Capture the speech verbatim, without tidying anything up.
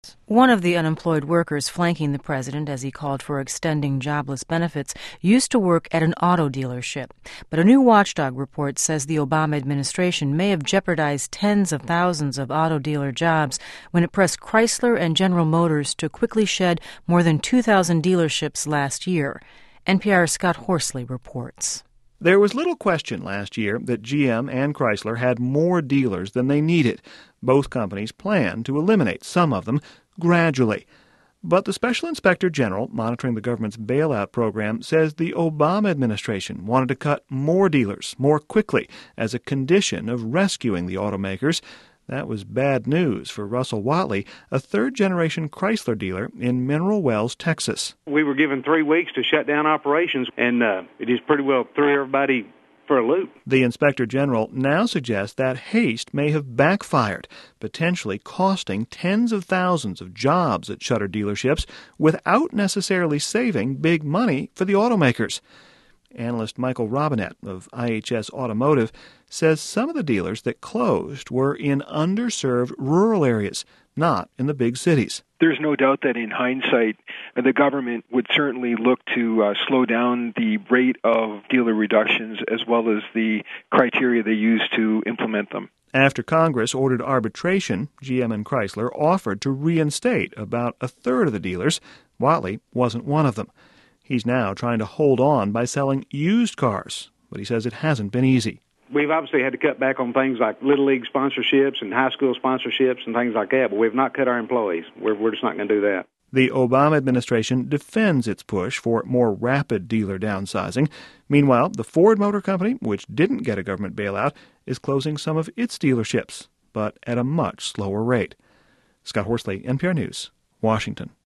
One of the unemployed workers flanking the president as he called for extending jobless benefits used to work at an auto dealership. But a new watchdog report says the Obama administration may have jeopardized tens of thousands of auto dealer jobs when it pressed Chrysler and General Motors to quickly shed more than two thousand dealerships last year. N P R's Scott Horsley reports. There was little question last year that G M and Chrysler had more dealers than they needed. Both companies planned to eliminate some of them gradually. But the Special Inspector General monitoring the government's bailout program says the Obama administration wanted to cut more dealers more quickly as a condition of rescuing the automakers. That was bad news for Russell Watley, a third-generation Chrysler dealer in Mineral Wells, Texas. We were given three weeks to shut down operations, and uh, it just pretty well threw everybody for a loop. The Inspector General now suggests that haste may have backfired, potentially costing tens of thousands of jobs at shutter dealerships without necessarily saving big money for the automakers. Analyst Michael Robinette of I H S Automotive says some of the dealers that closed were in underserved rural areas, not in the big cities. There's no doubt that in hindsight, the government would certainly look to uh, slow down the rate of dealer reductions as well as the criteria they use to implement them. After Congress ordered arbitration, G M and Chrysler offered to reinstate about a third of the dealers. Watley wasn't one of them. He's now trying to hold on by selling used cars, but he says it hasn't been easy. We've obviously had to cut back on things like Little League sponsorships and high school sponsorships and things like that, but we've not cut our employees. We're, we're just not going to do that. The Obama administration defends its push for more rapid dealer downsizing. Meanwhile, the Ford Motor Company, which didn't get a government bailout, is closing some of its dealerships, but at a much slower rate. Scott Horsley, N P R News, Washington.